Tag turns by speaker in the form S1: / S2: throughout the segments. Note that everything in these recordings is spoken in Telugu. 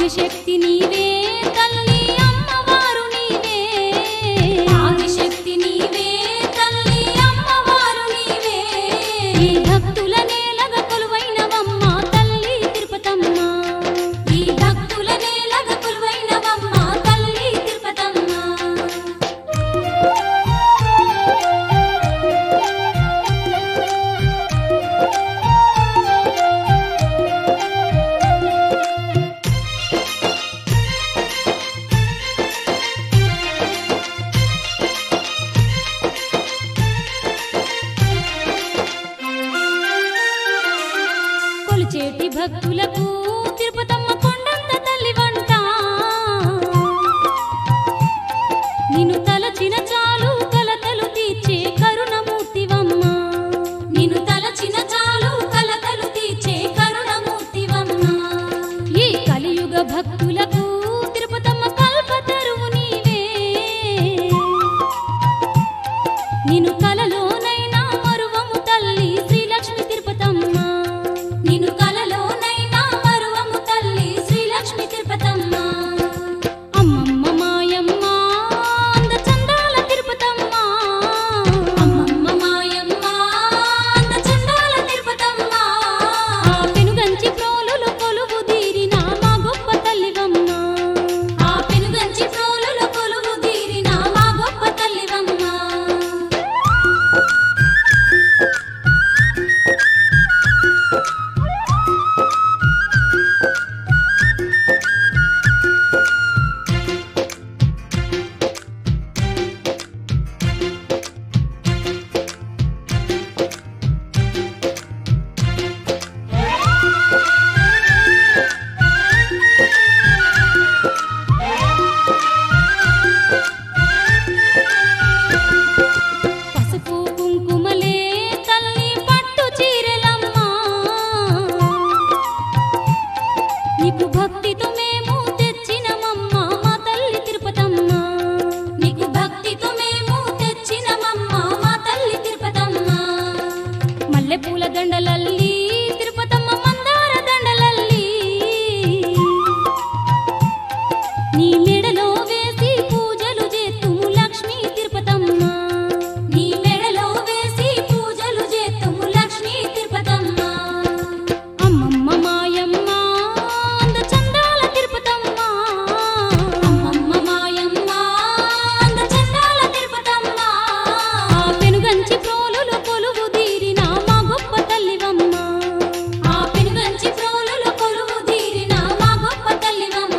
S1: ఆదిశక్తి నీవే తల్లి అమ్మవారు నీవే ఆదిశక్తి నీవే తల్లి అమ్మవారు నీవే ఈ భక్తుల నేలగ కొలువైనవమ్మ తల్లి తిరుపతమ్మ ఈ భక్తుల నేలగ కొలువైనవమ్మ తల్లి తిరుపతమ్మ కొలిచేటి భక్తులకు తిరుపతమ్మ కొండంత తల్లి వంట నిన్ను తలచిన చాలు కలతలు తీర్చే కరుణమూర్తివమ్మ నిన్ను తలచిన చాలు కలతలు తీర్చే కరుణమూర్తివమ్మ ఈ కలియుగ భక్తులకు తిరుపతమ్మ కల్పతరువు నీవే నిన్ను కలలోనైనా మరువము తల్లి శ్రీలక్ష్మి తిరుపతమ్మ నిన్ను కలలోనైనా మరువము తల్లి శ్రీలక్ష్మి తిరుపతమ్మ అమ్మమ్మ మాయమ్మ అంద చందాల తిరుపతమ్మ అమ్మమ్మ మాయమ్మ అంద చందాల తిరుపతమ్మ ఆ పెనుగంచి ప్రోలులు కొలువు తీరిన మా గొప్ప తల్లివమ్మ ఆ పెనుగంచి ప్రోలులు కొలువు తీరిన మా గొప్ప తల్లివమ్మ పసుపు కుంకుమలే తల్లి పట్టు చీరెలమ్మ నీకు భక్తితో మేము తెచ్చినమమ్మ మా తల్లి తిరుపతమ్మ నీకు భక్తితో మేము తెచ్చినమమ్మ మా తల్లి తిరుపతమ్మ మల్లెపూల దండలల్లి తిరుపతమ్మ మందార దండలల్లి నీ మెడలో వేసి పూజలు చేతుము లక్ష్మీ తిరుపతమ్మ నీ మెడలో వేసి పూజలు చేతుము లక్ష్మీ తిరుపతమ్మ అమ్మమ్మ మాయమ్మ అంద చందాల తిరుపతమ్మ అమ్మమ్మ మాయమ్మ అంద చందాల తిరుపతమ్మ ఆ పెనుగంచి ప్రోలులు కొలువు తీరిన మా గొప్ప తల్లివమ్మ ఆ పెనుగంచి ప్రోలులు కొలువు తీరిన మా గొప్ప తల్లివమ్మ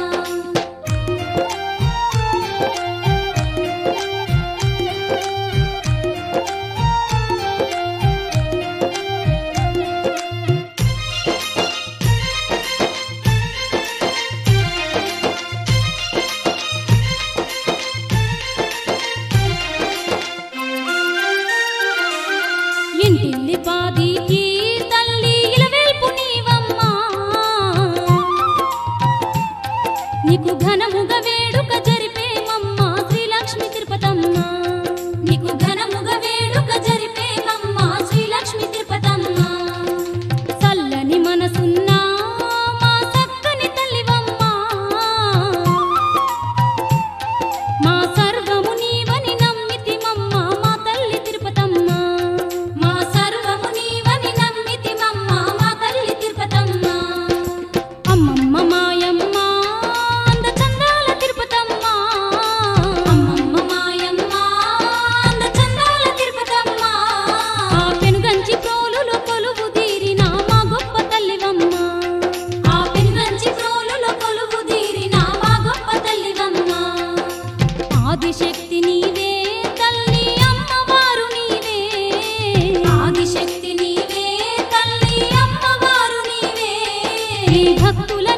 S1: ఇంటిల్లి పాదికి తల్లి ఇలవేల్పు నీవమ్మ నీకు ఘనముగ వేడుక జరిపేమమ్మ శ్రీలక్ష్మి తిరుపతమ్మ నీకు ఘనముగ వేడుక జరిపేమమ్మ శ్రీలక్ష్మి తిరుపతమ్మ చల్లని మనసున్న మా చక్కని తల్లివమ్మ మా సర్వము నీవని నమ్మితిమమ్మ మా తల్లి తిరుపతమ్మ మా సర్వము నీవని నమ్మితిమమ్మ మా తల్లి తిరుపతమ్మ అమ్మమ్మ మాయమ్మ అంద చందాల తిరుపతమ్మ అమ్మమ్మ మాయమ్మ అంద చందాల తిరుపతమ్మ ఆ పెనుగంచి ప్రోలులు కొలువు తీరిన మా గొప్ప తల్లివమ్మ ఆ పెనుగంచి ప్రోలులు కొలువు తీరిన మా గొప్ప తల్లివమ్మ ఆదిశక్తి నీవే తల్లి అమ్మవారు నీవే ఆదిశక్తి నీవే తల్లి అమ్మవారు నీవే ఈ భక్తుల